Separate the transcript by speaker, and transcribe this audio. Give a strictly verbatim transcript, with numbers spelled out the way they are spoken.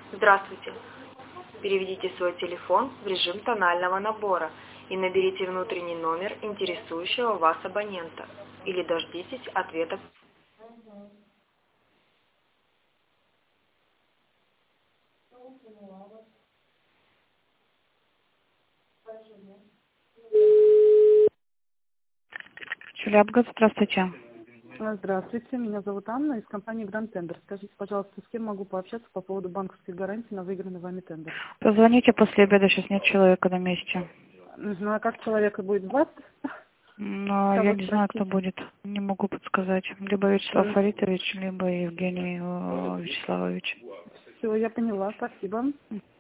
Speaker 1: Здравствуйте. Переведите свой телефон в режим тонального набора и наберите внутренний номер интересующего вас абонента. Или дождитесь ответа.
Speaker 2: Челябгаз, здравствуйте.
Speaker 3: Здравствуйте, меня зовут Анна из компании Grand Tender. Скажите, пожалуйста, с кем могу пообщаться по поводу банковской гарантии на выигранный вами тендер?
Speaker 2: Позвоните после обеда, сейчас нет человека на месте.
Speaker 3: Ну, а как человека будет звать?
Speaker 2: Но я
Speaker 3: Кого
Speaker 2: не знаю, кто
Speaker 3: спросить?
Speaker 2: будет. Не могу подсказать. Либо Вячеслав
Speaker 3: М,
Speaker 2: Фаритович, либо Евгений э, Вячеславович.
Speaker 3: Все, я поняла, спасибо.